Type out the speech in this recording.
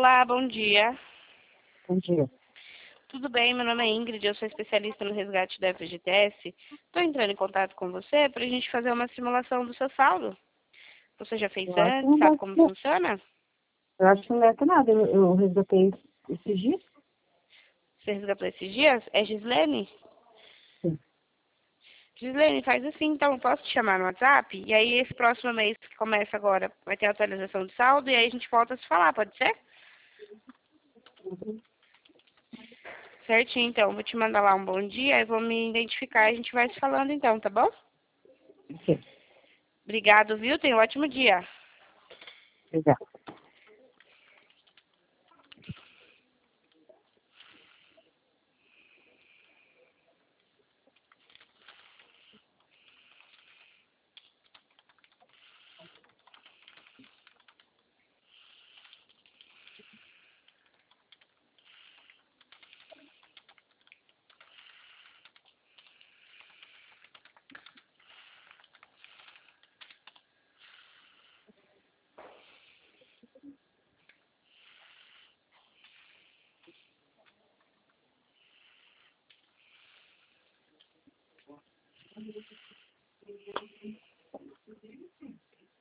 Olá, bom dia. Bom dia. Tudo bem? Meu nome é Ingrid, eu sou especialista no resgate da FGTS. Estou entrando em contato com você para a gente fazer uma simulação do seu saldo. Você já fez Eu acho que antes? não Sabe deve como ter, funciona? eu acho que não deve ter nada. Eu resgatei esses dias. Você resgatou esses dias? É Gislene? Sim. Gislene, faz assim, então, eu posso te chamar no WhatsApp? E aí, esse próximo mês que começa agora, vai ter atualização do saldo e aí a gente volta a se falar, pode ser? Certinho, então. Vou te mandar lá um bom dia e vou me identificar e a gente vai se falando então, tá bom? Sim. Obrigado, viu? Tenha um ótimo dia. Obrigada.